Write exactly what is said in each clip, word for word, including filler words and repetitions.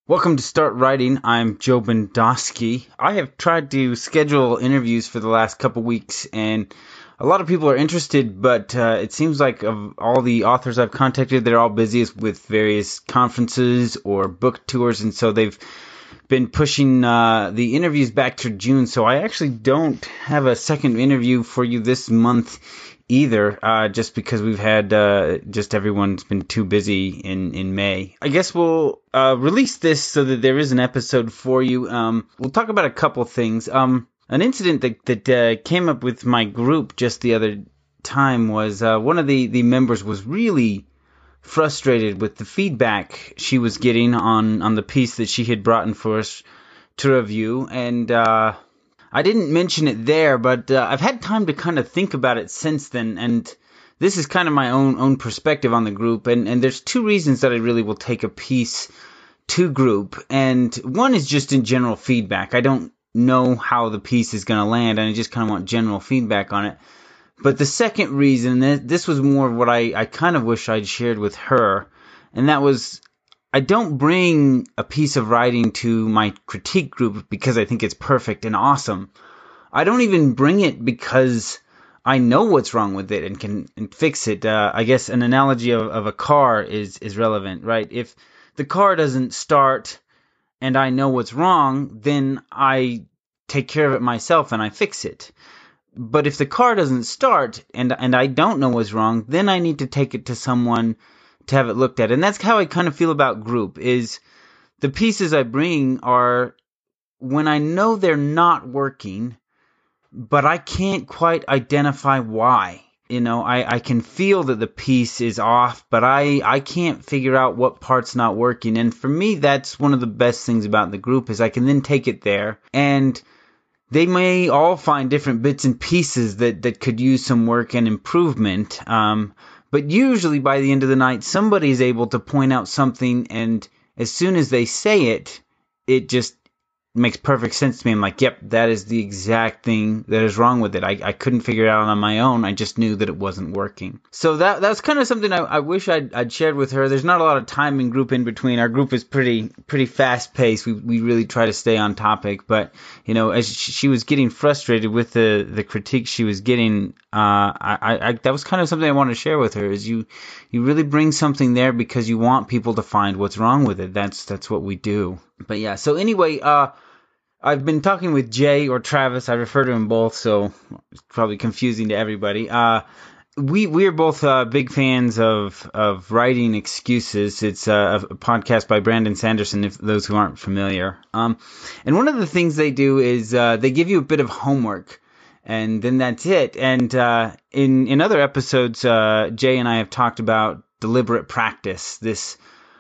Welcome to Start Writing. I'm Joe Bendosky. I have tried to schedule interviews for the last couple weeks, and a lot of people are interested, but uh, it seems like of all the authors I've contacted, they're all busy with various conferences or book tours, and so they've been pushing uh, the interviews back to June, so I actually don't have a second interview for you this month either, uh, just because we've had, uh, just everyone's been too busy in, in May. I guess we'll uh, release this so that there is an episode for you. Um, we'll talk about a couple things. Um, an incident that, that uh, came up with my group just the other time was uh, one of the, the members was really frustrated with the feedback she was getting on, on the piece that she had brought in for us to review, and uh, I didn't mention it there, but uh, I've had time to kind of think about it since then, and this is kind of my own own perspective on the group, and, and there's two reasons that I really will take a piece to group, and one is just in general feedback. I don't know how the piece is going to land, and I just kind of want general feedback on it. But the second reason, this was more of what I, I kind of wish I'd shared with her, and that was I don't bring a piece of writing to my critique group because I think it's perfect and awesome. I don't even bring it because I know what's wrong with it and can and fix it. Uh, I guess an analogy of, of a car is, is relevant, right? If the car doesn't start and I know what's wrong, then I take care of it myself and I fix it. But if the car doesn't start and and I don't know what's wrong, then I need to take it to someone to have it looked at. And that's how I kind of feel about group, is the pieces I bring are when I know they're not working, but I can't quite identify why. You know, I, I can feel that the piece is off, but I, I can't figure out what part's not working. And for me, that's one of the best things about the group, is I can then take it there, and they may all find different bits and pieces that, that could use some work and improvement. Um, but usually by the end of the night, somebody's able to point out something, and as soon as they say it, it just makes perfect sense to me. I'm like, yep, that is the exact thing that is wrong with it. I, I couldn't figure it out on my own. I just knew that it wasn't working. So that that's kind of something I, I wish I'd, I'd shared with her. There's not a lot of time in group in between. Our group is pretty pretty fast paced. We we really try to stay on topic. But you know, as she was getting frustrated with the, the critique she was getting, uh, I, I that was kind of something I wanted to share with her. Is you you really bring something there because you want people to find what's wrong with it. That's that's what we do. But yeah. So anyway, uh. I've been talking with Jay, or Travis. I refer to him both, so it's probably confusing to everybody. Uh, we we're both uh, big fans of of Writing Excuses. It's uh, a podcast by Brandon Sanderson, if those who aren't familiar. Um, and one of the things they do is uh, they give you a bit of homework, and then that's it. And uh, in in other episodes, uh, Jay and I have talked about deliberate practice. This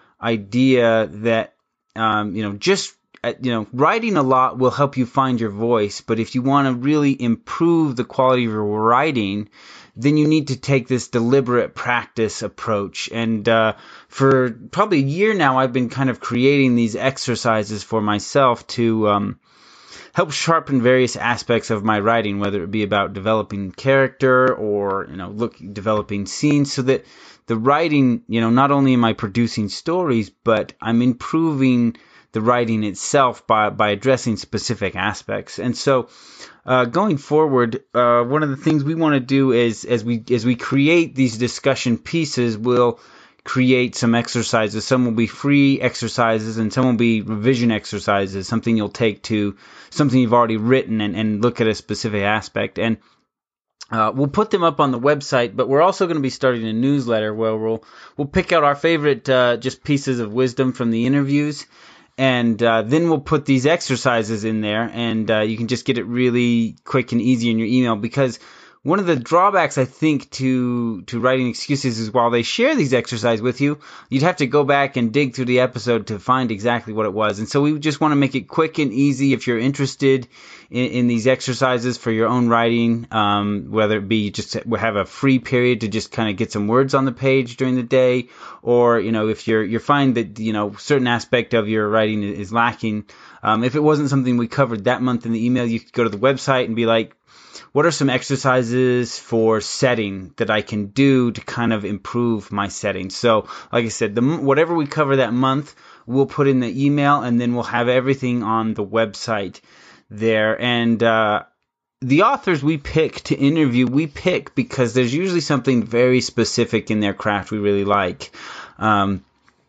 idea that um, you know just You know, writing a lot will help you find your voice, but if you want to really improve the quality of your writing, then you need to take this deliberate practice approach. And uh, for probably a year now, I've been kind of creating these exercises for myself to um, help sharpen various aspects of my writing, whether it be about developing character or, you know, look, developing scenes, so that the writing, you know, not only am I producing stories, but I'm improving the writing itself by, by addressing specific aspects. And so uh, going forward, uh, one of the things we want to do is, as we as we create these discussion pieces, we'll create some exercises. Some will be free exercises, and some will be revision exercises, something you'll take to something you've already written and, and look at a specific aspect. And Uh, we'll put them up on the website, but we're also going to be starting a newsletter where we'll we'll pick out our favorite uh, just pieces of wisdom from the interviews, and uh, then we'll put these exercises in there, and uh, you can just get it really quick and easy in your email. Because one of the drawbacks, I think, to to Writing Excuses is while they share these exercises with you, you'd have to go back and dig through the episode to find exactly what it was. And so we just want to make it quick and easy if you're interested in, in these exercises for your own writing, um, whether it be just have a free period to just kind of get some words on the page during the day, or, you know, if you're you find that, you know, certain aspect of your writing is lacking. Um, if it wasn't something we covered that month in the email, you could go to the website and be like, what are some exercises for setting that I can do to kind of improve my setting? So, like I said, the whatever we cover that month, we'll put in the email, and then we'll have everything on the website there. And uh, the authors we pick to interview, we pick because there's usually something very specific in their craft we really like. Um,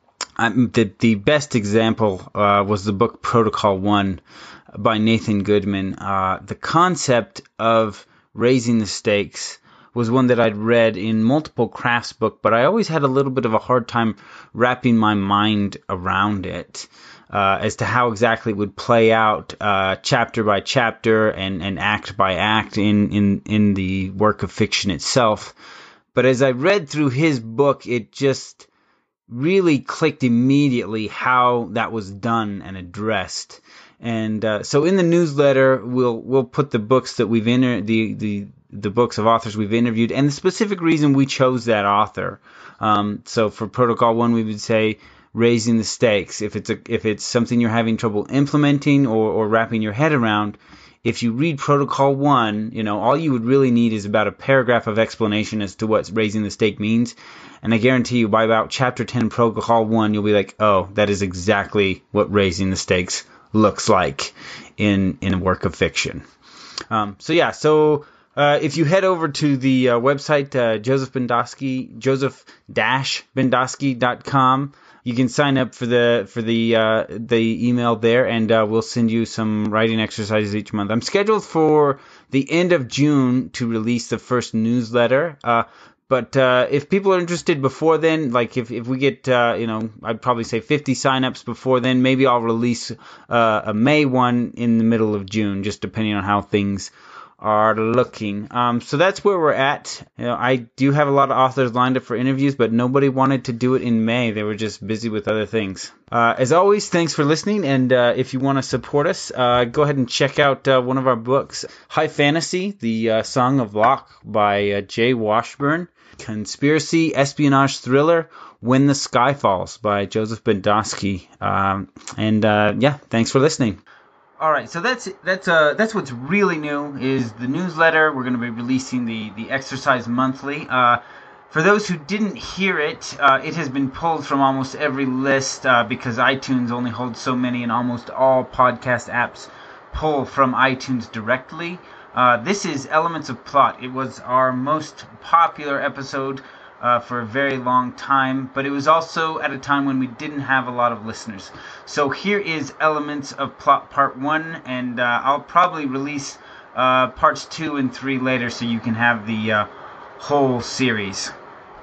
I'm, the, the best example uh, was the book Protocol One by Nathan Goodman. Uh, the concept of raising the stakes was one that I'd read in multiple crafts books, but I always had a little bit of a hard time wrapping my mind around it uh, as to how exactly it would play out uh, chapter by chapter and, and act by act in, in, in the work of fiction itself. But as I read through his book, it just really clicked immediately how that was done and addressed. And uh, so in the newsletter, we'll we'll put the books that we've inter- the the the books of authors we've interviewed and the specific reason we chose that author. Um, so for Protocol One, we would say raising the stakes. If it's a if it's something you're having trouble implementing or or wrapping your head around, if you read Protocol One, you know all you would really need is about a paragraph of explanation as to what raising the stake means. And I guarantee you, by about chapter ten, Protocol One, you'll be like, oh, that is exactly what raising the stakes looks like in in a work of fiction. Um, so yeah, so uh, if you head over to the uh, website uh, Joseph Bendosky, joseph dash bendosky dot com, you can sign up for the for the uh, the email there, and uh, we'll send you some writing exercises each month. I'm scheduled for the end of June to release the first newsletter. Uh, But uh, if people are interested before then, like if, if we get, uh, you know, I'd probably say fifty signups before then, maybe I'll release uh, a May one in the middle of June, just depending on how things are looking. Um, so that's where we're at. You know, I do have a lot of authors lined up for interviews, but nobody wanted to do it in May. They were just busy with other things. Uh, as always, thanks for listening. And uh, if you want to support us, uh, go ahead and check out uh, one of our books, High Fantasy, The uh, Song of Locke by uh, Jay Washburn. Conspiracy Espionage Thriller, When the Sky Falls by Joseph Bendosky. Um, and uh, yeah, thanks for listening. All right, so that's that's uh that's what's really new is the newsletter. We're going to be releasing the the exercise monthly. Uh, for those who didn't hear it, uh, it has been pulled from almost every list uh, because iTunes only holds so many, and almost all podcast apps pull from iTunes directly. Uh, this is Elements of Plot. It was our most popular episode uh, for a very long time, but it was also at a time when we didn't have a lot of listeners. So here is Elements of Plot Part one, and uh, I'll probably release uh, Parts two and three later so you can have the uh, whole series.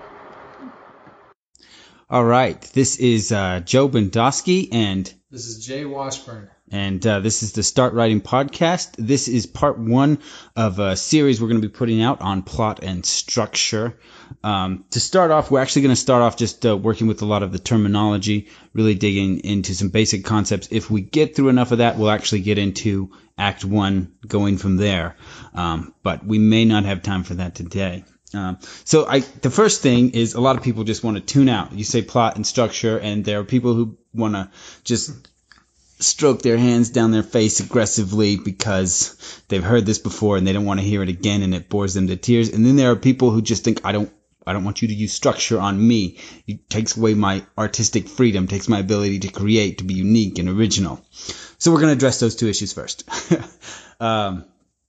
All right, this is uh, Joe Bendosky, and this is Jay Washburn. And uh, this is the Start Writing Podcast. This is part one of a series we're going to be putting out on plot and structure. Um, to start off, we're actually going to start off just uh, working with a lot of the terminology, really digging into some basic concepts. If we get through enough of that, we'll actually get into Act One, going from there. Um, but we may not have time for that today. Um, so I, the first thing is a lot of people just want to tune out. You say plot and structure, and there are people who want to just stroke their hands down their face aggressively because they've heard this before and they don't want to hear it again and it bores them to tears. And then there are people who just think, I don't I don't want you to use structure on me. It takes away my artistic freedom, takes my ability to create, to be unique and original. So we're going to address those two issues first. um,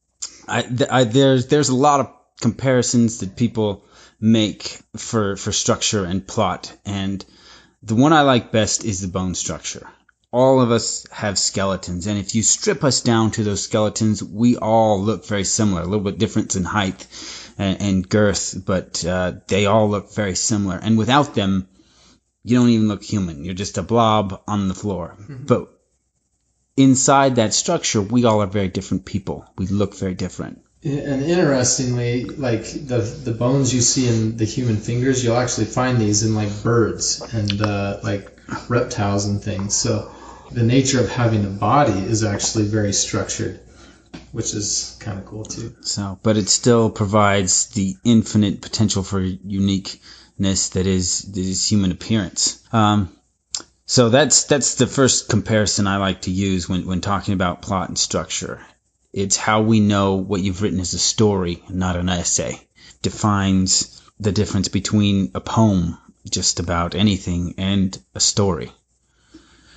I, I, there's there's a lot of comparisons that people make for, for structure and plot. And the one I like best is the bone structure. All of us have skeletons, and if you strip us down to those skeletons, we all look very similar, a little bit different in height and, and girth, but uh, they all look very similar. And without them, you don't even look human. You're just a blob on the floor. Mm-hmm. But inside that structure, we all are very different people. We look very different. And interestingly, like the the bones you see in the human fingers, you'll actually find these in like birds and uh, like reptiles and things. So the nature of having a body is actually very structured, which is kind of cool too. So, but it still provides the infinite potential for uniqueness that is that is human appearance. Um, so that's that's the first comparison I like to use when when talking about plot and structure. It's how we know what you've written is a story, not an essay. Defines the difference between a poem, just about anything, and a story.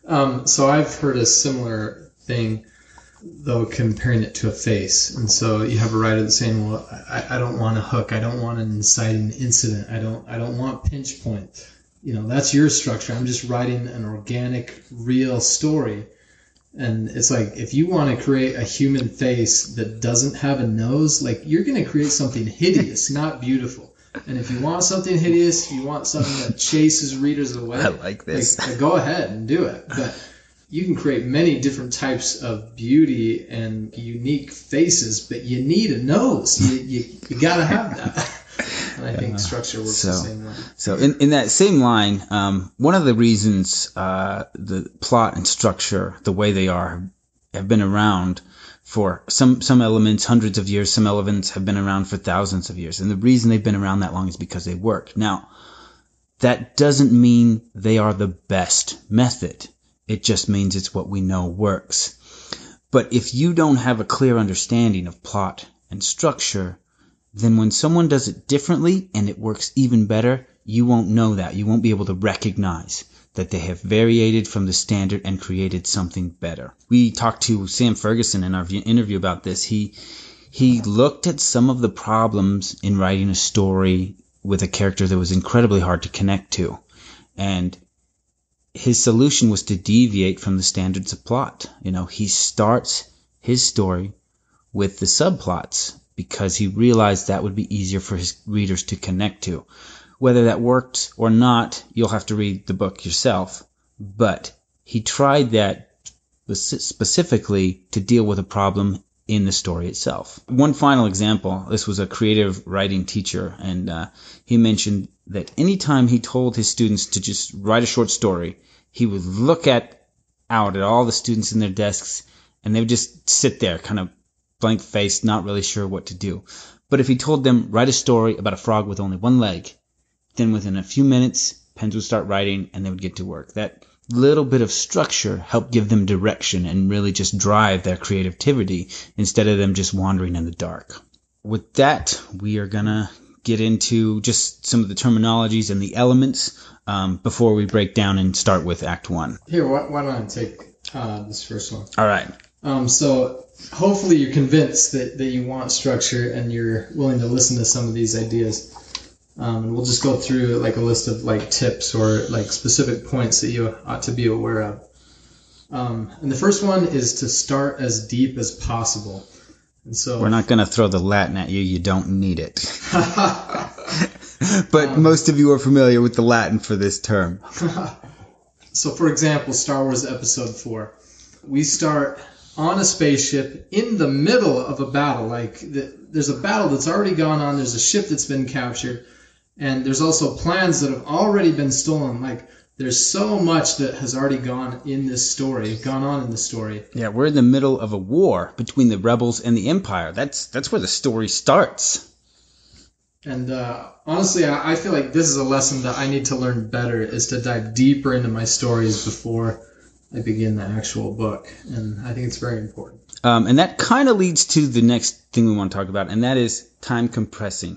Um, so I've heard a similar thing, though, comparing it to a face. And so you have a writer that's saying, well, I, I don't want a hook. I don't want an inciting incident. I don't I don't want pinch point. You know, that's your structure. I'm just writing an organic, real story. And it's like, if you want to create a human face that doesn't have a nose, like, you're going to create something hideous, not beautiful. And if you want something hideous, you want something that chases readers away. I like this. Like, go ahead and do it. But you can create many different types of beauty and unique faces, but you need a nose. You you, you got to have that. And I think structure works so, the same way. So in, in that same line, um, one of the reasons uh, the plot and structure, the way they are, have been around for some some elements, hundreds of years, some elements have been around for thousands of years. And the reason they've been around that long is because they work. Now, that doesn't mean they are the best method. It just means it's what we know works. But if you don't have a clear understanding of plot and structure, then when someone does it differently and it works even better, you won't know that. You won't be able to recognize that they have variated from the standard and created something better. We talked to Sam Ferguson in our interview about this. He he looked at some of the problems in writing a story with a character that was incredibly hard to connect to. And his solution was to deviate from the standards of plot. You know, he starts his story with the subplots because he realized that would be easier for his readers to connect to. Whether that worked or not, you'll have to read the book yourself. But he tried that specifically to deal with a problem in the story itself. One final example, this was a creative writing teacher, and uh, he mentioned that anytime he told his students to just write a short story, he would look at out at all the students in their desks, and they would just sit there kind of blank-faced, not really sure what to do. But if he told them, write a story about a frog with only one leg, then within a few minutes, pens would start writing and they would get to work. That little bit of structure helped give them direction and really just drive their creativity instead of them just wandering in the dark. With that, we are going to get into just some of the terminologies and the elements um, before we break down and start with Act One. Here, why, why don't I take uh, this first one? All right. Um, so hopefully you're convinced that, that you want structure and you're willing to listen to some of these ideas. Um, and we'll just go through like a list of like tips or like specific points that you ought to be aware of. Um, and the first one is to start as deep as possible. And so we're not going to throw the Latin at you. You don't need it. But um, most of you are familiar with the Latin for this term. So, for example, Star Wars Episode four. We start on a spaceship in the middle of a battle. Like the, there's a battle that's already gone on. There's a ship that's been captured. And there's also plans that have already been stolen. Like, there's so much that has already gone in this story, gone on in the story. Yeah, we're in the middle of a war between the rebels and the Empire. That's that's where the story starts. And uh, honestly, I, I feel like this is a lesson that I need to learn better, is to dive deeper into my stories before I begin the actual book. And I think it's very important. Um, and that kind of leads to the next thing we want to talk about, and that is time compressing.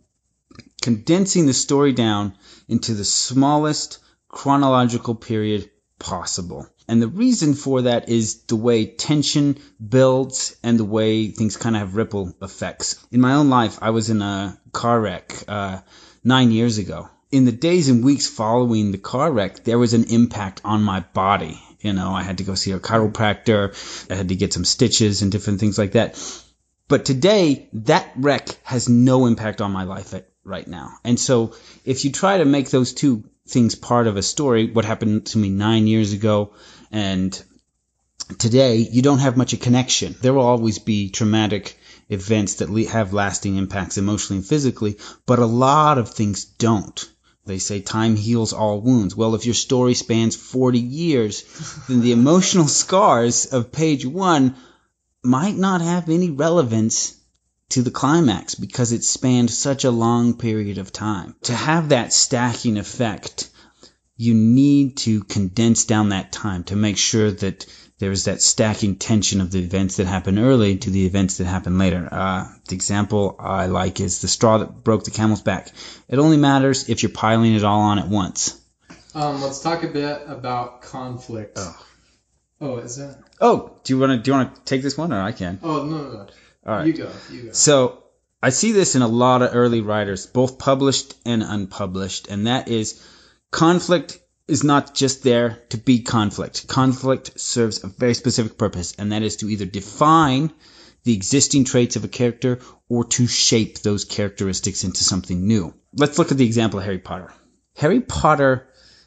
Condensing the story down into the smallest chronological period possible. And the reason for that is the way tension builds and the way things kind of have ripple effects. In my own life, I was in a car wreck uh, nine years ago. In the days and weeks following the car wreck, there was an impact on my body. You know, I had to go see a chiropractor. I had to get some stitches and different things like that. But today, that wreck has no impact on my life at right now. And so if you try to make those two things part of a story, what happened to me nine years ago and today, you don't have much of a connection. There will always be traumatic events that have lasting impacts emotionally and physically, but a lot of things don't. They say time heals all wounds. Well, if your story spans forty years, then the emotional scars of page one might not have any relevance to the climax because it spanned such a long period of time. To have that stacking effect, you need to condense down that time to make sure that there's that stacking tension of the events that happen early to the events that happen later. Uh, the example I like is the straw that broke the camel's back. It only matters if you're piling it all on at once. Um, let's talk a bit about conflict. Oh, oh is that? Oh, do you want to do you want to take this one, or I can? Oh no, no, no. All right. You go. You go. So I see this in a lot of early writers, both published and unpublished, and that is conflict is not just there to be conflict. Conflict serves a very specific purpose, and that is to either define the existing traits of a character or to shape those characteristics into something new. Let's look at the example of Harry Potter. Harry Potter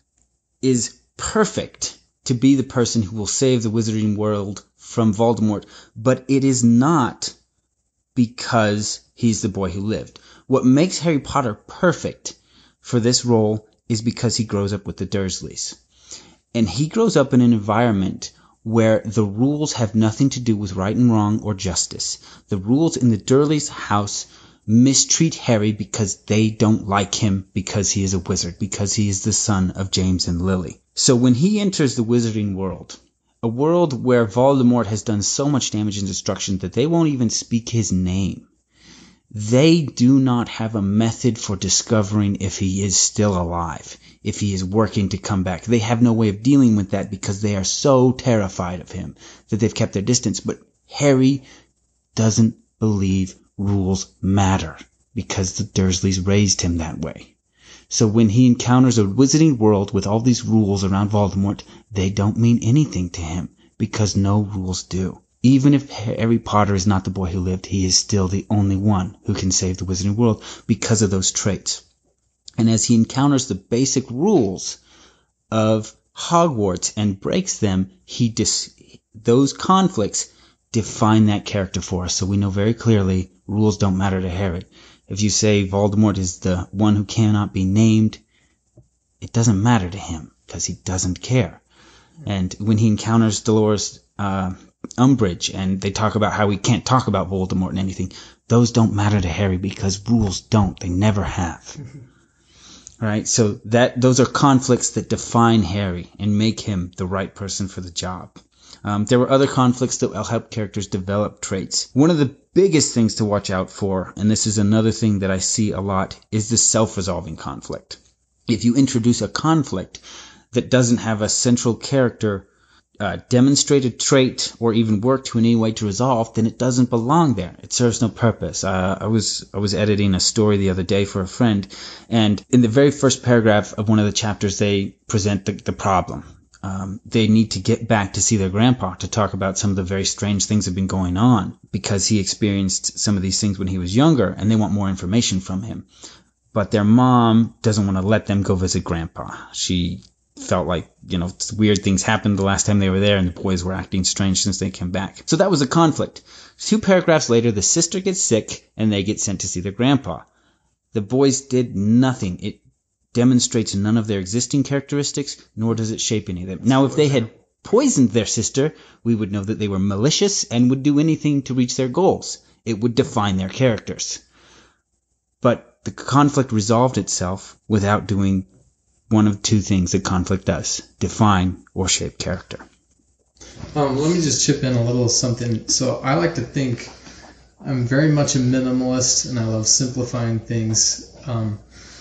is perfect to be the person who will save the wizarding world from Voldemort, but it is not because he's the boy who lived. What makes Harry Potter perfect for this role is because he grows up with the Dursleys. And he grows up in an environment where the rules have nothing to do with right and wrong or justice. The rules in the Dursleys' house mistreat Harry because they don't like him because he is a wizard, because he is the son of James and Lily. So when he enters the wizarding world, a world where Voldemort has done so much damage and destruction that they won't even speak his name, they do not have a method for discovering if he is still alive, if he is working to come back. They have no way of dealing with that because they are so terrified of him that they've kept their distance. But Harry doesn't believe rules matter because the Dursleys raised him that way. So when he encounters a wizarding world with all these rules around Voldemort, they don't mean anything to him because no rules do. Even if Harry Potter is not the boy who lived, he is still the only one who can save the wizarding world because of those traits. And as he encounters the basic rules of Hogwarts and breaks them, he dis- those conflicts define that character for us. So we know very clearly rules don't matter to Harry. If you say Voldemort is the one who cannot be named, it doesn't matter to him because he doesn't care. And when he encounters Dolores uh, Umbridge and they talk about how we can't talk about Voldemort and anything, those don't matter to Harry because rules don't. They never have. Right? So that those are conflicts that define Harry and make him the right person for the job. Um, there were other conflicts that will help characters develop traits. One of the biggest things to watch out for, and this is another thing that I see a lot, is the self-resolving conflict. If you introduce a conflict that doesn't have a central character uh, demonstrate a trait or even work to in any way to resolve, then it doesn't belong there. It serves no purpose. Uh, I was I was editing a story the other day for a friend, and in the very first paragraph of one of the chapters, they present the, the problem. Um, they need to get back to see their grandpa to talk about some of the very strange things that have been going on because he experienced some of these things when he was younger, and they want more information from him. But their mom doesn't want to let them go visit grandpa. She felt like, you know, weird things happened the last time they were there, and the boys were acting strange since they came back. So that was a conflict. Two paragraphs later, the sister gets sick, and they get sent to see their grandpa. The boys did nothing. It demonstrates none of their existing characteristics, nor does it shape any of them. Now, if they had poisoned their sister, we would know that they were malicious and would do anything to reach their goals. It would define their characters. But the conflict resolved itself without doing one of two things that conflict does: define or shape character. Um, let me just chip in a little something. So I like to think I'm very much a minimalist, and I love simplifying things. Um,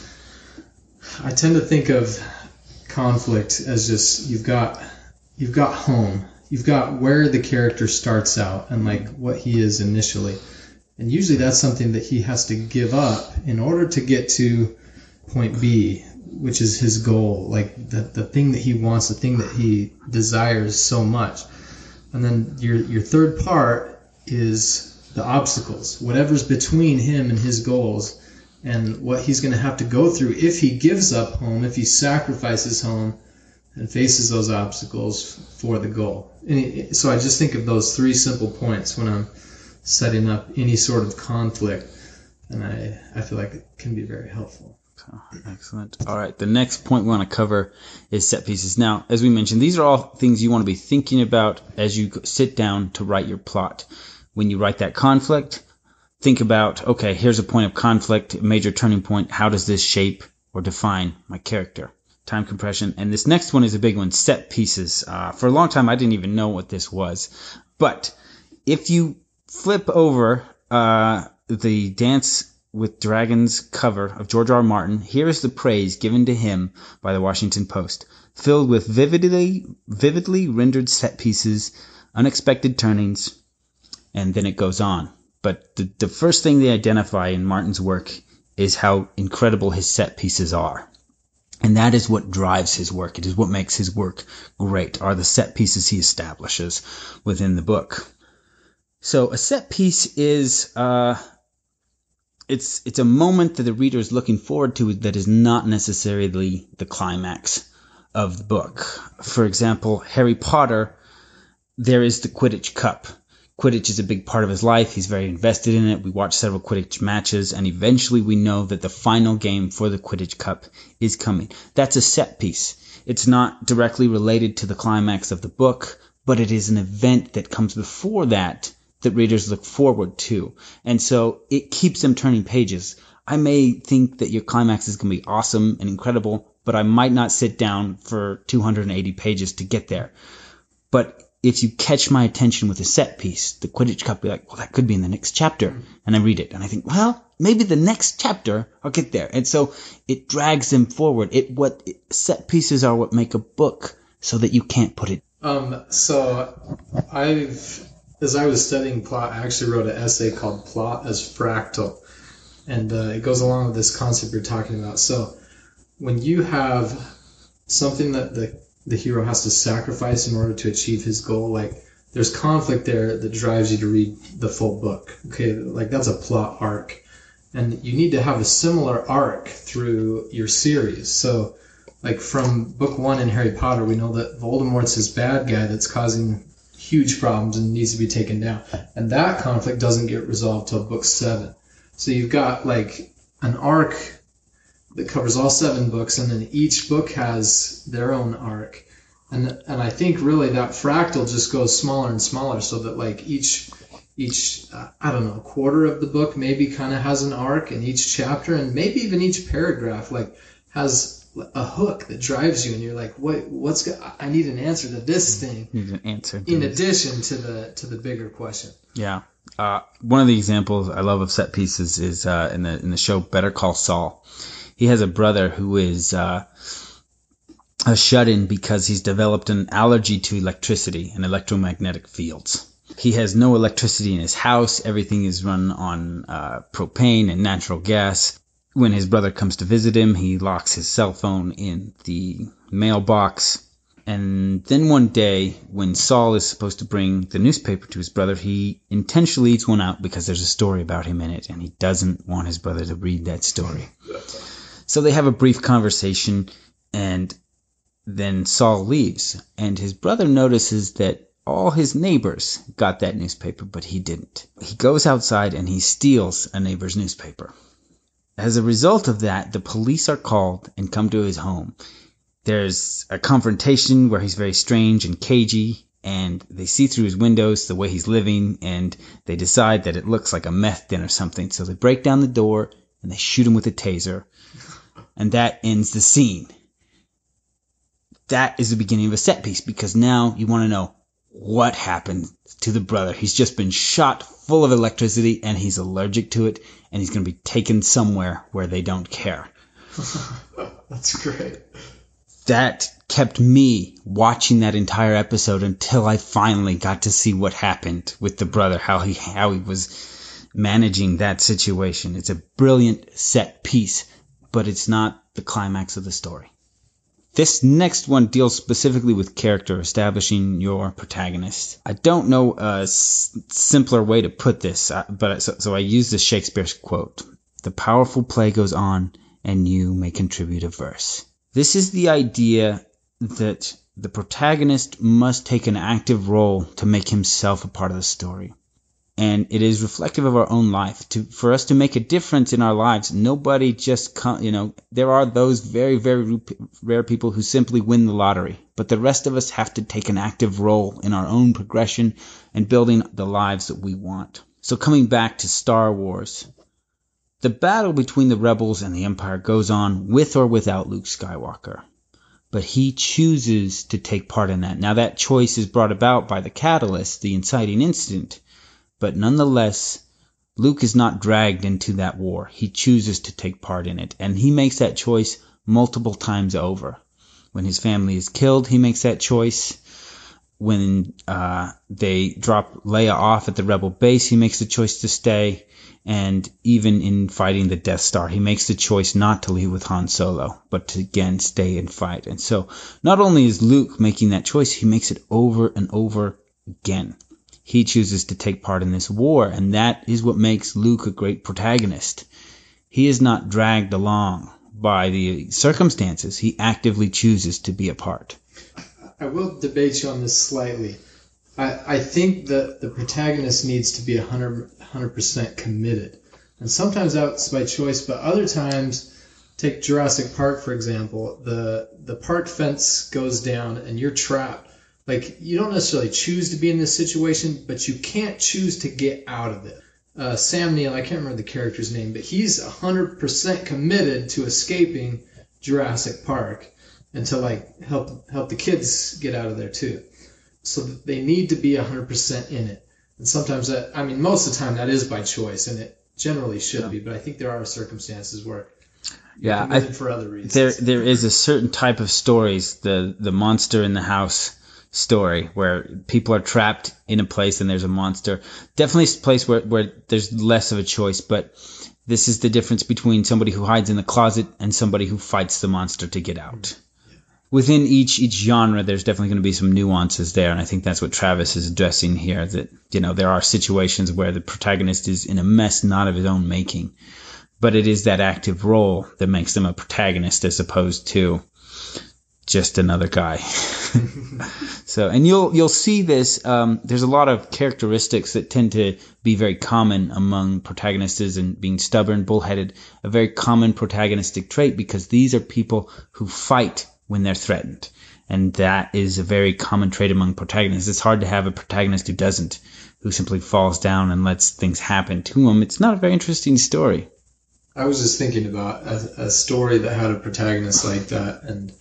I tend to think of conflict as just you've got you've got home, you've got where the character starts out and like what he is initially, and usually that's something that he has to give up in order to get to point B, which is his goal, like the the thing that he wants, the thing that he desires so much. And then your your third part is the obstacles, whatever's between him and his goals, and what he's going to have to go through if he gives up home, if he sacrifices home and faces those obstacles for the goal. And it, so I just think of those three simple points when I'm setting up any sort of conflict, and I, I feel like it can be very helpful. Oh, excellent. All right, the next point we want to cover is set pieces. Now, as we mentioned, these are all things you want to be thinking about as you sit down to write your plot. When you write that conflict, think about, okay, here's a point of conflict, a major turning point. How does this shape or define my character? Time compression. And this next one is a big one, set pieces. Uh, for a long time, I didn't even know what this was. But if you flip over uh, the dance with Dragons cover of George R. R. Martin, here is the praise given to him by the Washington Post, filled with vividly, vividly rendered set pieces, unexpected turnings, and then it goes on. But the, the first thing they identify in Martin's work is how incredible his set pieces are. And that is what drives his work. It is what makes his work great, are the set pieces he establishes within the book. So a set piece is uh, it's it's a moment that the reader is looking forward to that is not necessarily the climax of the book. For example, Harry Potter, there is the Quidditch Cup. Quidditch is a big part of his life. He's very invested in it. We watch several Quidditch matches, and eventually we know that the final game for the Quidditch Cup is coming. That's a set piece. It's not directly related to the climax of the book, but it is an event that comes before that that readers look forward to. And so it keeps them turning pages. I may think that your climax is going to be awesome and incredible, but I might not sit down for two hundred eighty pages to get there. But if you catch my attention with a set piece, the Quidditch Cup, be like, well, that could be in the next chapter. And I read it, and I think, well, maybe the next chapter I'll get there. And so it drags them forward. It what it, set pieces are what make a book so that you can't put it. Um. So I've, as I was studying plot, I actually wrote an essay called "Plot as Fractal," and uh, it goes along with this concept you're talking about. So when you have something that the the hero has to sacrifice in order to achieve his goal, like there's conflict there that drives you to read the full book. Okay, like that's a plot arc. And you need to have a similar arc through your series. So like from book one in Harry Potter, we know that Voldemort's his bad guy that's causing huge problems and needs to be taken down. And that conflict doesn't get resolved till book seven. So you've got like an arc that covers all seven books, and then each book has their own arc. And and I think really that fractal just goes smaller and smaller, so that like each, each uh, I don't know, quarter of the book maybe kind of has an arc, and each chapter, and maybe even each paragraph like has a hook that drives you, and you're like, what what's go- I need an answer to this thing. You need an answer to in this. addition to the to the bigger question. Yeah. Uh, one of the examples I love of set pieces is uh, in the in the show Better Call Saul. He has a brother who is uh, a shut-in because he's developed an allergy to electricity and electromagnetic fields. He has no electricity in his house. Everything is run on uh, propane and natural gas. When his brother comes to visit him, he locks his cell phone in the mailbox. And then one day, when Saul is supposed to bring the newspaper to his brother, he intentionally eats one out because there's a story about him in it, and he doesn't want his brother to read that story. So they have a brief conversation, and then Saul leaves, and his brother notices that all his neighbors got that newspaper, but he didn't. He goes outside and he steals a neighbor's newspaper. As a result of that, the police are called and come to his home. There's a confrontation where he's very strange and cagey, and they see through his windows the way he's living, and they decide that it looks like a meth den or something. So they break down the door and they shoot him with a taser, and that ends the scene. That is the beginning of a set piece, because now you want to know what happened to the brother. He's just been shot full of electricity, and he's allergic to it, and he's going to be taken somewhere where they don't care. That's great. That kept me watching that entire episode until I finally got to see what happened with the brother, how he how he was managing that situation. It's a brilliant set piece, but it's not the climax of the story. This next one deals specifically with character, establishing your protagonist. I don't know a s- simpler way to put this, but so, so I use the Shakespeare quote: "The powerful play goes on, and you may contribute a verse." This is the idea that the protagonist must take an active role to make himself a part of the story. And it is reflective of our own life. To, for us to make a difference in our lives, nobody just, come, you know, there are those very, very rare people who simply win the lottery. But the rest of us have to take an active role in our own progression and building the lives that we want. So coming back to Star Wars, the battle between the rebels and the Empire goes on with or without Luke Skywalker. But he chooses to take part in that. Now that choice is brought about by the catalyst, the inciting incident. But nonetheless, Luke is not dragged into that war. He chooses to take part in it, and he makes that choice multiple times over. When his family is killed, he makes that choice. When uh, they drop Leia off at the Rebel base, he makes the choice to stay. And even in fighting the Death Star, he makes the choice not to leave with Han Solo, but to again stay and fight. And so not only is Luke making that choice, he makes it over and over again. He chooses to take part in this war, and that is what makes Luke a great protagonist. He is not dragged along by the circumstances. He actively chooses to be a part. I will debate you on this slightly. I, I think that the protagonist needs to be one hundred percent committed. And sometimes that's by choice, but other times, take Jurassic Park, for example, the, the park fence goes down and you're trapped. Like, you don't necessarily choose to be in this situation, but you can't choose to get out of it. Uh, Sam Neill, I can't remember the character's name, but he's one hundred percent committed to escaping Jurassic Park and to, like, help help the kids get out of there, too. So they need to be one hundred percent in it. And sometimes that, I mean, most of the time that is by choice, and it generally should yeah. be, but I think there are circumstances where yeah, I, for other reasons. There there is a certain type of stories, the the monster in the house story, where people are trapped in a place and there's a monster. Definitely a place where, where there's less of a choice, but this is the difference between somebody who hides in the closet and somebody who fights the monster to get out. Within each each genre, there's definitely going to be some nuances there, and I think that's what Travis is addressing here, that, you know, there are situations where the protagonist is in a mess not of his own making, but it is that active role that makes them a protagonist as opposed to just another guy. So, and you'll you'll see this. Um, there's a lot of characteristics that tend to be very common among protagonists, and being stubborn, bullheaded, a very common protagonistic trait, because these are people who fight when they're threatened, and that is a very common trait among protagonists. It's hard to have a protagonist who doesn't, who simply falls down and lets things happen to him. It's not a very interesting story. I was just thinking about a, a story that had a protagonist like that, and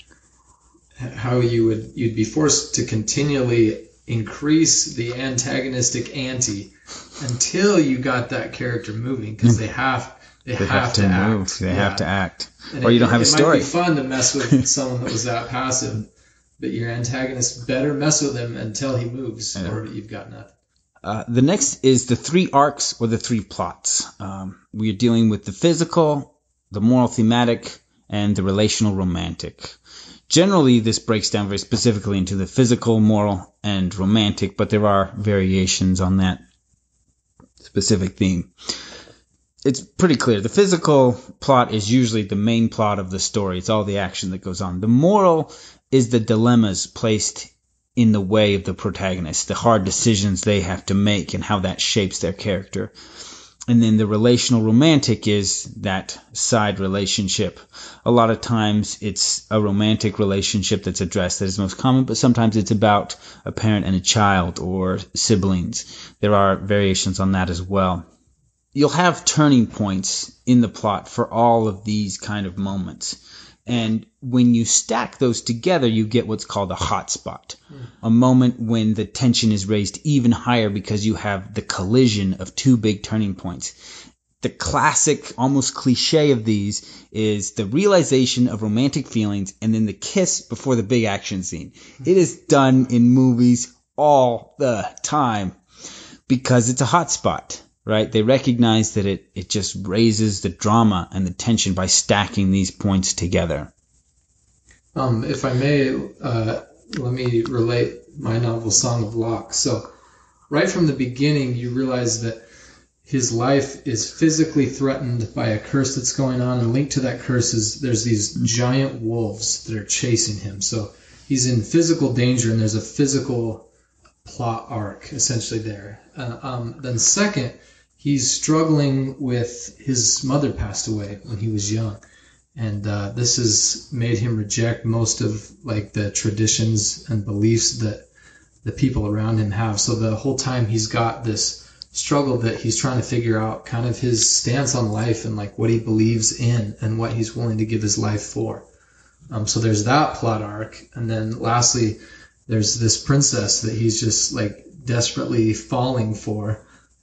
how you would you'd be forced to continually increase the antagonistic ante until you got that character moving, because they have they, they have, have to, to move. act. They yeah. have to act, and or it, you don't have it a story. It might be fun to mess with someone that was that passive, but your antagonist better mess with him until he moves, yeah. or you've got nothing. Uh, the next is the three arcs or the three plots. Um, we are dealing with the physical, the moral thematic, and the relational romantic. Generally, this breaks down very specifically into the physical, moral, and romantic, but there are variations on that specific theme. It's pretty clear. The physical plot is usually the main plot of the story. It's all the action that goes on. The moral is the dilemmas placed in the way of the protagonist, the hard decisions they have to make and how that shapes their character. And then the relational romantic is that side relationship. A lot of times it's a romantic relationship that's addressed that is most common, but sometimes it's about a parent and a child or siblings. There are variations on that as well. You'll have turning points in the plot for all of these kind of moments. And when you stack those together, you get what's called a hot spot, mm. a moment when the tension is raised even higher because you have the collision of two big turning points. The classic, almost cliche of these is the realization of romantic feelings and then the kiss before the big action scene. It is done in movies all the time because it's a hot spot. Right? They recognize that it, it just raises the drama and the tension by stacking these points together. Um, if I may, uh, let me relate my novel Song of Locke. So right from the beginning, you realize that his life is physically threatened by a curse that's going on, and linked to that curse is there's these giant wolves that are chasing him. So he's in physical danger, and there's a physical plot arc essentially there. Uh, um, then second, he's struggling with his mother passed away when he was young. And uh, this has made him reject most of like the traditions and beliefs that the people around him have. So the whole time he's got this struggle that he's trying to figure out kind of his stance on life and like what he believes in and what he's willing to give his life for. Um, so there's that plot arc. And then lastly, there's this princess that he's just like desperately falling for.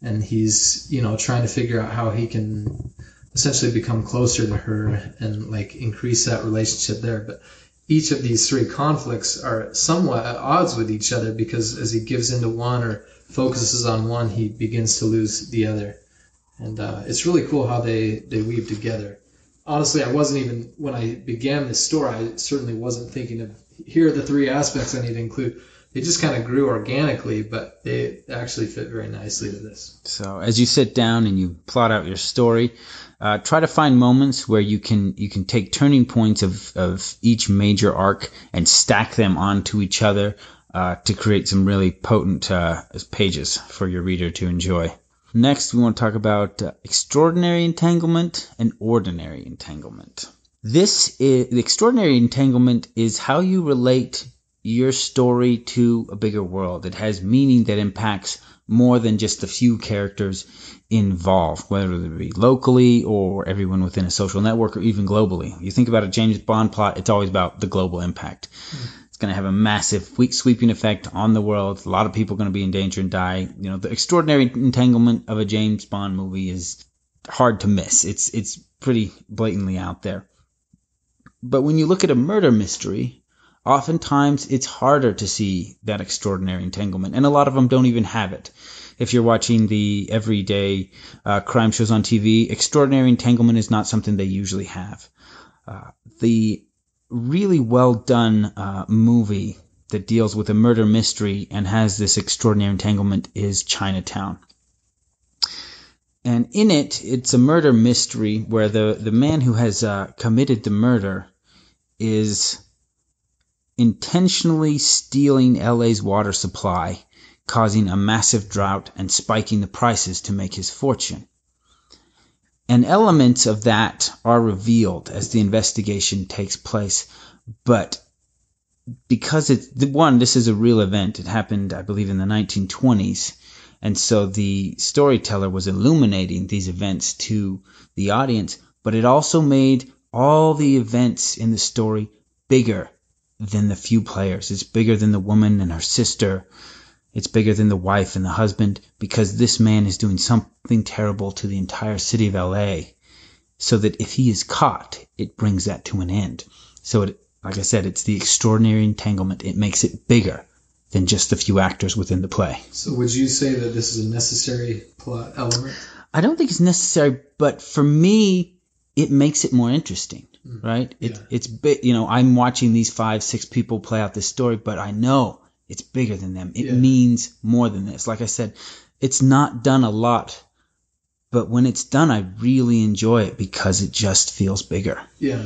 and he's, you know, trying to figure out how he can essentially become closer to her and like increase that relationship there. But each of these three conflicts are somewhat at odds with each other, because as he gives into one or focuses on one, he begins to lose the other. And uh, it's really cool how they, they weave together. Honestly, I wasn't even, when I began this story, I certainly wasn't thinking of, here are the three aspects I need to include. They just kind of grew organically, but they actually fit very nicely to this. So as you sit down and you plot out your story, uh, try to find moments where you can you can take turning points of, of each major arc and stack them onto each other uh, to create some really potent uh, pages for your reader to enjoy. Next, we want to talk about uh, extraordinary entanglement and ordinary entanglement. This is, the extraordinary entanglement is how you relate your story to a bigger world. It has meaning that impacts more than just the few characters involved, whether it be locally or everyone within a social network or even globally. You think about a James Bond plot, it's always about the global impact. Mm. It's going to have a massive sweeping effect on the world. A lot of people are going to be in danger and die. You know, the extraordinary entanglement of a James Bond movie is hard to miss. It's it's pretty blatantly out there. But when you look at a murder mystery, oftentimes it's harder to see that extraordinary entanglement, and a lot of them don't even have it. If you're watching the everyday uh, crime shows on T V, extraordinary entanglement is not something they usually have. Uh, the really well done uh, movie that deals with a murder mystery and has this extraordinary entanglement is Chinatown. And in it, it's a murder mystery where the, the man who has uh, committed the murder is intentionally stealing L A's water supply, causing a massive drought and spiking the prices to make his fortune. And elements of that are revealed as the investigation takes place, but because it's, one, this is a real event. It happened, I believe, in the nineteen twenties, and so the storyteller was illuminating these events to the audience, but it also made all the events in the story bigger than the few players. It's bigger than the woman and her sister. It's bigger than the wife and the husband, because this man is doing something terrible to the entire city of L A, so that if he is caught, it brings that to an end. So, it, like I said, it's the extraordinary entanglement. It makes it bigger than just the few actors within the play. So would you say that this is a necessary plot element? I don't think it's necessary, but for me, it makes it more interesting. Right? It, yeah. It's big. You know, I'm watching these five, six people play out this story, but I know it's bigger than them. It yeah. means more than this. Like I said, it's not done a lot, but when it's done, I really enjoy it because it just feels bigger. Yeah.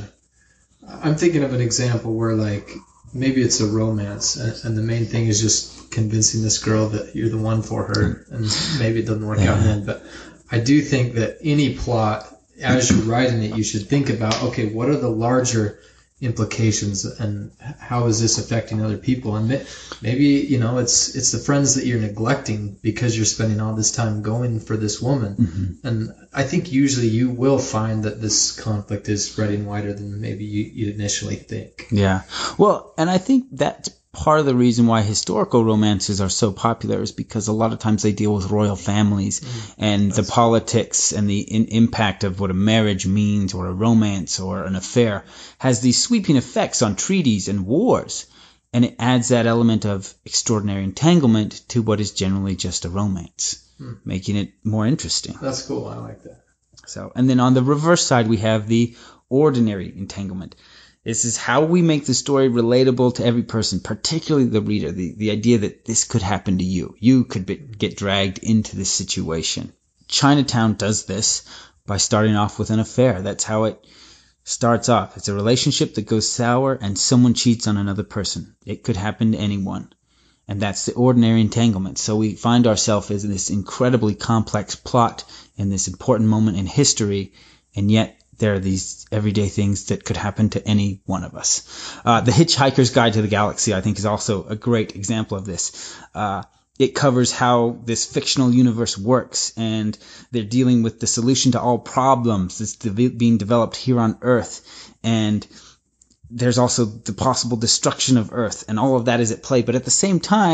I'm thinking of an example where, like, maybe it's a romance, and, and the main thing is just convincing this girl that you're the one for her, and maybe it doesn't work yeah. out in the end. But I do think that any plot, as you're writing it, you should think about, okay, what are the larger implications and how is this affecting other people? And maybe, you know, it's it's the friends that you're neglecting because you're spending all this time going for this woman. Mm-hmm. And I think usually you will find that this conflict is spreading wider than maybe you, you initially think. Yeah. Well, and I think that's part of the reason why historical romances are so popular is because a lot of times they deal with royal families mm, and the politics and the in- impact of what a marriage means, or a romance or an affair has these sweeping effects on treaties and wars. And it adds that element of extraordinary entanglement to what is generally just a romance, mm. making it more interesting. That's cool. I like that. So, and then on the reverse side, we have the ordinary entanglement. This is how we make the story relatable to every person, particularly the reader. The, the idea that this could happen to you. You could be, get dragged into this situation. Chinatown does this by starting off with an affair. That's how it starts off. It's a relationship that goes sour and someone cheats on another person. It could happen to anyone. And that's the ordinary entanglement. So we find ourselves in this incredibly complex plot in this important moment in history, and yet there are these everyday things that could happen to any one of us. Uh, the Hitchhiker's Guide to the Galaxy, I think, is also a great example of this. Uh, it covers how this fictional universe works, and they're dealing with the solution to all problems that's de- being developed here on Earth. And there's also the possible destruction of Earth, and all of that is at play. But at the same time,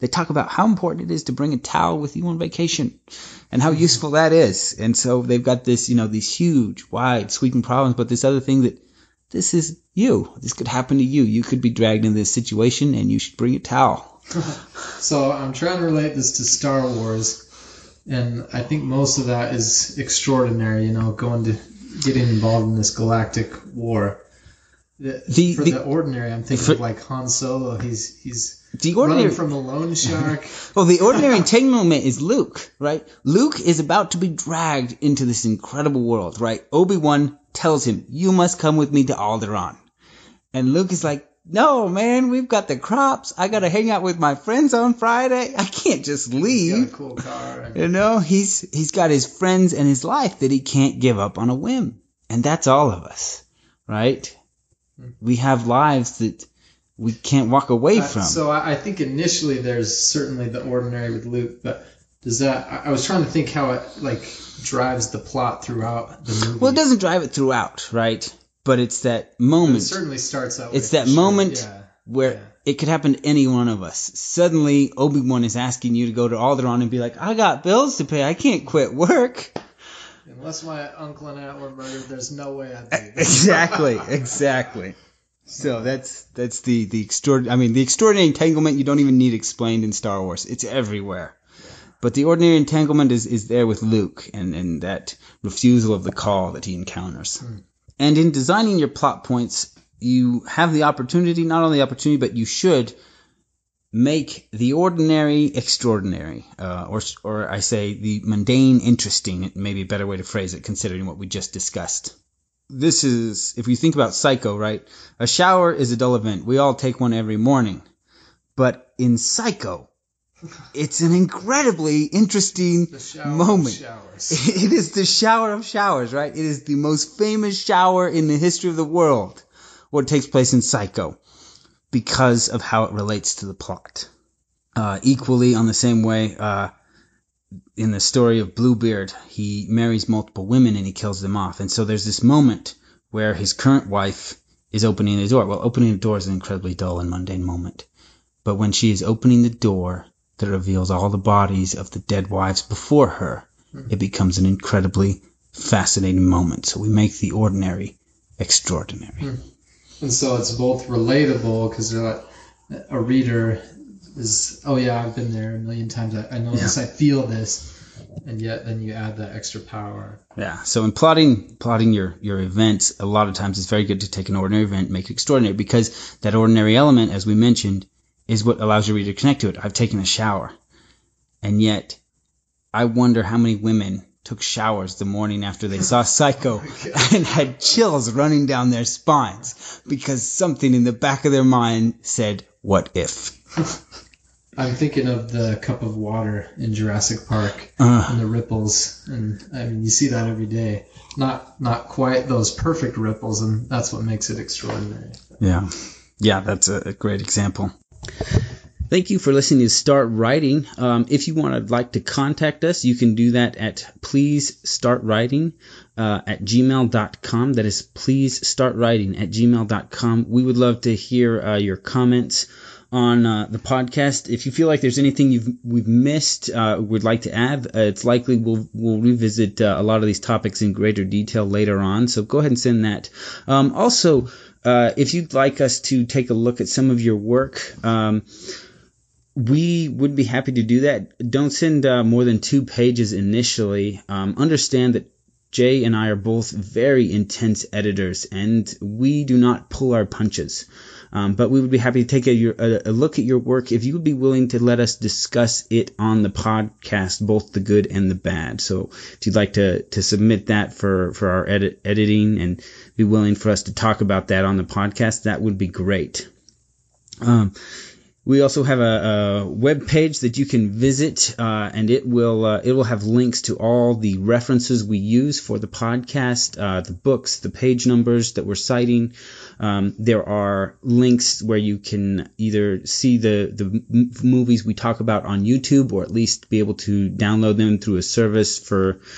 they talk about how important it is to bring a towel with you on vacation and how useful that is. And so they've got this, you know, these huge, wide, sweeping problems, but this other thing that this is you. This could happen to you. You could be dragged into this situation and you should bring a towel. So I'm trying to relate this to Star Wars, and I think most of that is extraordinary, you know, going to getting involved in this galactic war. The, the, for the, the ordinary, I'm thinking for, of like Han Solo. He's he's the ordinary, running from the loan shark. Well, the ordinary entanglement is Luke, right? Luke is about to be dragged into this incredible world, right? Obi-Wan tells him, "You must come with me to Alderaan," and Luke is like, "No, man, we've got the crops. I got to hang out with my friends on Friday. I can't just leave." He's got a cool car. You know, he's he's got his friends and his life that he can't give up on a whim, and that's all of us, right? We have lives that we can't walk away uh, from. So I think initially there's certainly the ordinary with Luke, but does that? I was trying to think how it like drives the plot throughout the movie. Well, it doesn't drive it throughout, right? But it's that moment. It certainly starts out. It's that moment sure. yeah. where yeah. it could happen to any one of us. Suddenly, Obi-Wan is asking you to go to Alderaan and be like, "I got bills to pay. I can't quit work." Unless my uncle and aunt were murdered, there's no way I'd do that. Exactly, exactly. So that's that's the the extraordinary. I mean, the extraordinary entanglement you don't even need explained in Star Wars. It's everywhere. Yeah. But the ordinary entanglement is, is there with Luke and, and that refusal of the call that he encounters. Hmm. And in designing your plot points, you have the opportunity, not only the opportunity, but you should make the ordinary extraordinary, uh, or or I say the mundane interesting. It may be a better way to phrase it, considering what we just discussed. This is, if you think about Psycho, right? A shower is a dull event. We all take one every morning. But in Psycho, it's an incredibly interesting moment. It is the shower of showers, right? It is the most famous shower in the history of the world. What takes place in Psycho, because of how it relates to the plot. Uh, equally, on the same way, uh, in the story of Bluebeard, he marries multiple women and he kills them off. And so there's this moment where his current wife is opening the door. Well, opening the door is an incredibly dull and mundane moment. But when she is opening the door that reveals all the bodies of the dead wives before her, mm-hmm. it becomes an incredibly fascinating moment. So we make the ordinary extraordinary. Mm-hmm. And so it's both relatable because they're like, a reader is, oh yeah, I've been there a million times. I, I know yeah. this, I feel this. And yet then you add that extra power. Yeah. So in plotting plotting your, your events, a lot of times it's very good to take an ordinary event and make it extraordinary, because that ordinary element, as we mentioned, is what allows your reader to connect to it. I've taken a shower. And yet I wonder how many women took showers the morning after they saw Psycho oh and had chills running down their spines because something in the back of their mind said, "What if?" I'm thinking of the cup of water in Jurassic Park uh, and the ripples, and I mean you see that every day. Not not quite those perfect ripples, and that's what makes it extraordinary. Yeah, yeah, that's a great example. Thank you for listening to Start Writing. Um, if you want to like to contact us, you can do that at please start writing uh, at gmail dot com. That is please start writing at gmail dot com. We would love to hear uh, your comments on uh, the podcast. If you feel like there's anything you've we've missed, uh, would like to add, uh, it's likely we'll we'll revisit uh, a lot of these topics in greater detail later on. So go ahead and send that. Um, also, uh, if you'd like us to take a look at some of your work, um, we would be happy to do that. Don't send uh, more than two pages initially. Um, understand that Jay and I are both very intense editors, and we do not pull our punches. Um, but we would be happy to take a, a, a look at your work if you would be willing to let us discuss it on the podcast, both the good and the bad. So if you'd like to, to submit that for, for our edit, editing and be willing for us to talk about that on the podcast, that would be great. Um, we also have a, a web page that you can visit, uh, and it will uh, it will have links to all the references we use for the podcast, uh, the books, the page numbers that we're citing. Um, there are links where you can either see the, the m- movies we talk about on YouTube, or at least be able to download them through a service for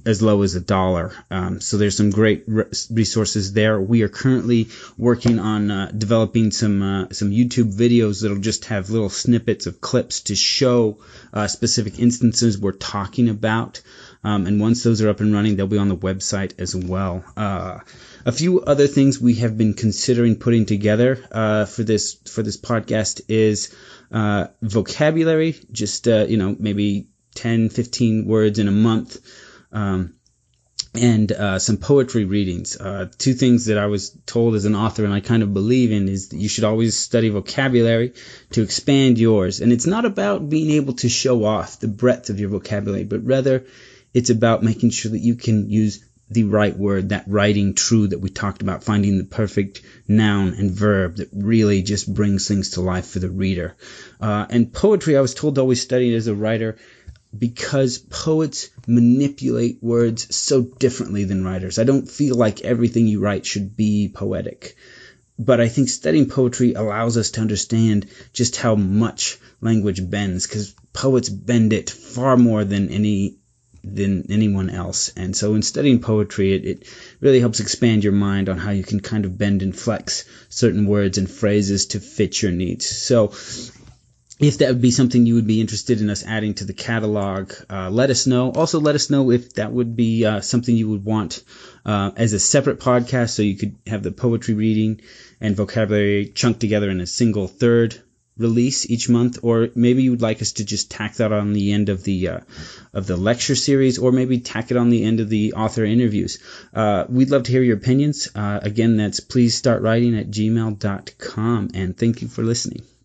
as low as a dollar. Um, so there's some great re- resources there. We are currently working on uh, developing some uh, some YouTube videos that'll just have little snippets of clips to show uh, specific instances we're talking about. Um, and once those are up and running, they'll be on the website as well. Uh, a few other things we have been considering putting together uh, for this for this podcast is uh, vocabulary, just uh, you know maybe ten, fifteen words in a month. Um, and uh, some poetry readings. Uh, two things that I was told as an author and I kind of believe in is that you should always study vocabulary to expand yours. And it's not about being able to show off the breadth of your vocabulary, but rather it's about making sure that you can use the right word, that writing true that we talked about, finding the perfect noun and verb that really just brings things to life for the reader. Uh, and poetry, I was told to always study it as a writer, because poets manipulate words so differently than writers. I don't feel like everything you write should be poetic. But I think studying poetry allows us to understand just how much language bends, because poets bend it far more than any than anyone else. And so in studying poetry, it, it really helps expand your mind on how you can kind of bend and flex certain words and phrases to fit your needs. So if that would be something you would be interested in us adding to the catalog, uh, let us know. Also, let us know if that would be uh, something you would want uh, as a separate podcast, so you could have the poetry reading and vocabulary chunked together in a single third release each month, or maybe you would like us to just tack that on the end of the uh, of the lecture series, or maybe tack it on the end of the author interviews. Uh, we'd love to hear your opinions. Uh, again, that's please start writing at gmail dot com, and thank you for listening.